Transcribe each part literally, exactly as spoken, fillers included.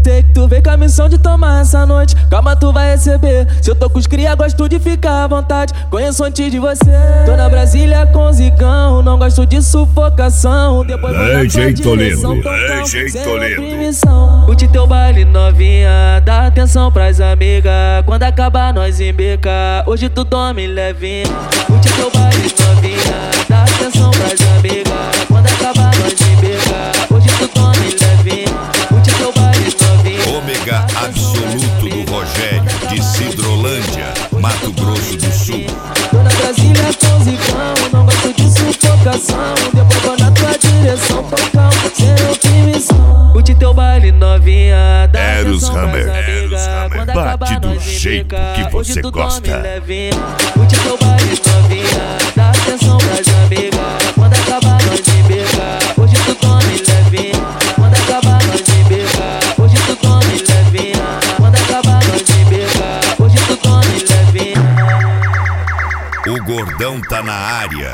Tem que tu vem com a missão de tomar essa noite. Calma, tu vai receber. Se eu tô com os cria, gosto de ficar à vontade. Conheço antes de você. Tô na Brasília com zigão. Não gosto de sufocação. Depois vou na tua direção. É jeito lindo. Curte teu baile novinha. Dá atenção pras amigas. Quando acabar nós embeca. Hoje tu dorme levinho. Curte teu baile novinha. Dá atenção pras amigas. Quando acabar nós embeca. Hoje tu dorme levinho. Curte teu baile novinha. Ômega absoluto do Rogério, de Cidrolândia, Mato Grosso do Sul. Tô na Brasília com zigão. Não gosto de sufocação. Depois vou na tua direção. Tô calmo, sem oprimição. Curte teu baile novinha. Dá Eros atenção pras Hammer, amigas. Eros Hammer. Quando Bate acabar do nós jeito embeca. que Hoje você tu gosta. dorme levinho. Curte teu baile novinha. Dá atenção pras amigas. Quando acabar nós embeca. Hoje tu dorme levinho. Quando acabar nós embeca. Hoje tu dorme levinho. Quando acabar nós embeca. Hoje tu dorme levinho. O gordão tá na área.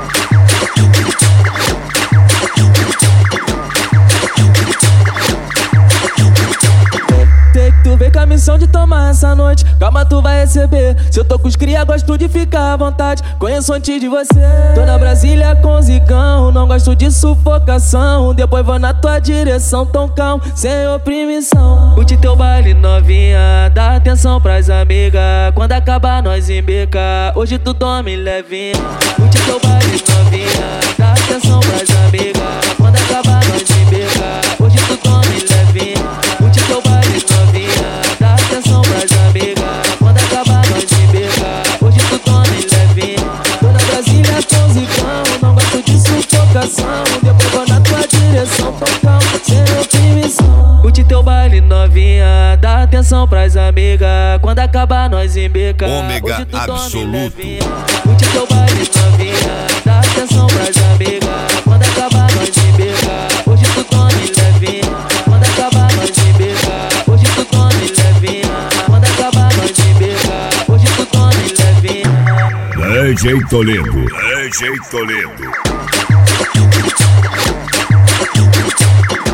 Tem que tu vem com a missão de tomar essa noite. Calma, tu vai receber. Se eu tô com os cria, gosto de ficar à vontade. Conheço antes de você. Tô na Brasília com zigão. Não gosto de sufocação. Depois vou na tua direção. Tão calmo, sem oprimição. Curte teu baile novinha. Dá atenção pras amigas. Quando acabar nós embeca. Hoje tu dorme levinho. Curte teu baile novinha. Dá atenção pras amigas. Quando acabar nós embeca. Hoje tu dorme levinho. Curte teu baile novinha. Dá atenção pras amigas. Quando acabar nós embeca. Hoje tu dorme levinho. Tô na Brasília com zigão. Não gosto de sufocação. Depois vou na tua direção. Tô calmo, sem oprimição. Curte teu baile novinha. Dá atenção pras amigas. Quando acabar nós embeca. Ômega Hoje tu dorme absoluto. levinho. Curte teu baile novinha. Dá atenção pras amigas. Quando acabar nós embeca. Hoje tu dorme levinho. Quando acabar nós embeca. Hoje tu dorme levinho. Quando acabar nós embeca. Hoje tu dorme levinho. É jeito lindo. É jeito lindo.